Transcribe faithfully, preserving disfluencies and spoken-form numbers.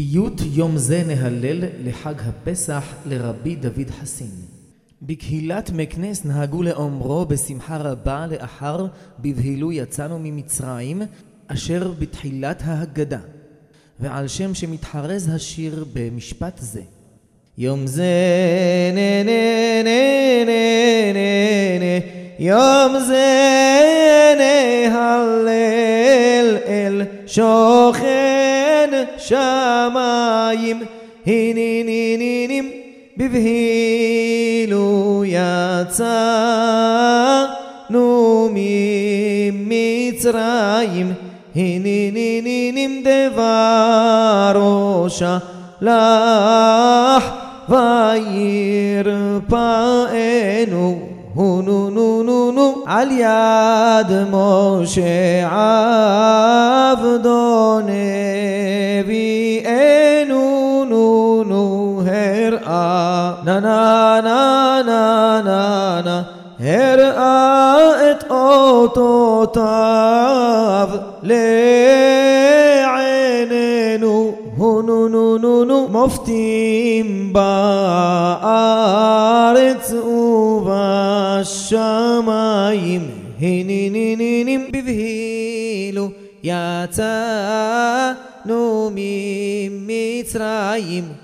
פיוט יום זה נהלל לחג הפסח לרבי דוד חסין. בקהילת מקנס נהגו לאומרו בשמחה רבה לאחר בבהילו יצאנו ממצרים, אשר בתחילת ההגדה, ועל שם שמתחרז השיר במשפט זה. יום זה נה נה נה נה נה נה, יום זה נהלל אל שוכן שמיים, הננינים בבהילו יצאנו ממצרים, הננינים דברו שלח וירפאנו, נו נו נו נו על יד משה עבדו נביאנו, נו נו הראה נה נה נה נה נה נה, הראה את אותותיו לעינינו, נו נו נו נו מופתים בארץ ובשמיים, הננינים בבהילו יצאנו ממצרים,